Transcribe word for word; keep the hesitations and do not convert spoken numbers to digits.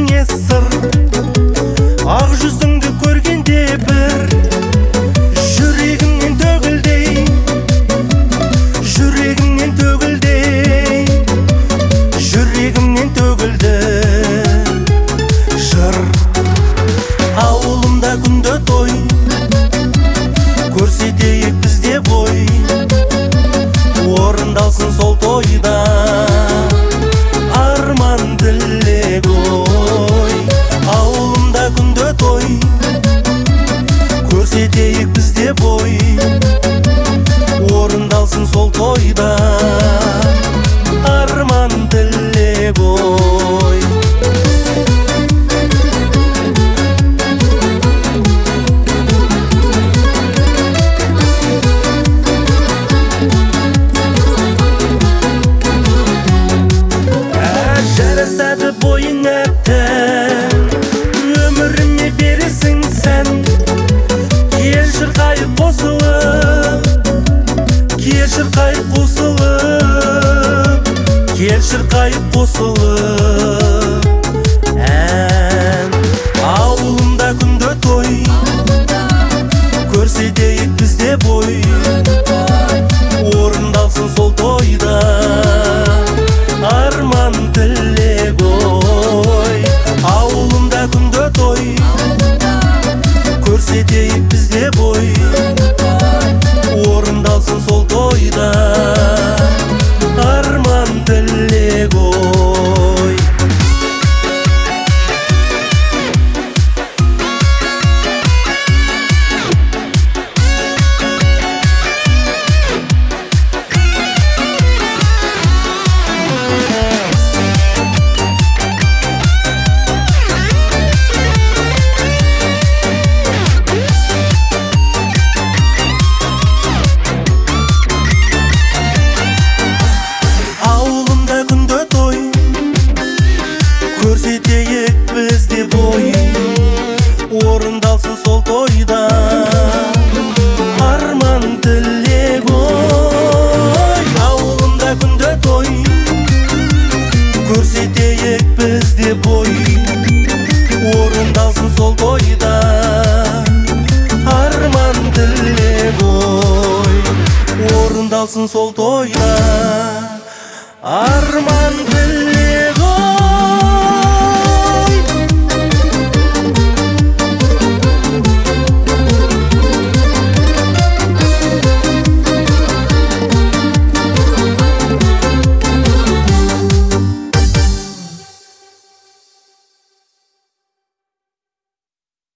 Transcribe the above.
не сыр, ақ жүзіңді көргенде бір жүрегімнен төгілдей, жүрегімнен төгілдей, жүрегімнен төгілді жыр. Ауылымда күнде той, көрсетейік бізде бой, орындалсын сол тойда арман тілек ой. Ауылымда күнде той, көрсетейік бізде бой, орындалсын сол тойда арман тілек ой. Жарасады бойың әптен, өміріме бересің сән. Кел шырқайық қосылып, кел шырқайық қосылып, кел шырқайық қосылып ән. Ауылымда күнде той, көрсетейік бізде бой, орындалсын сол тойда арман тілек ой. Ауылымда күнде той, көрсетейік бізде бой, орындалсын сол тойда арман тілек ой. Көрсетейік бізде бой, орындалсын сол тойда арман тілек ой. Ауылымда күнде той, көрсетейік бізде бой, орындалсын сол тойда арман тілек ой. Орындалсын сол тойда арман тілек.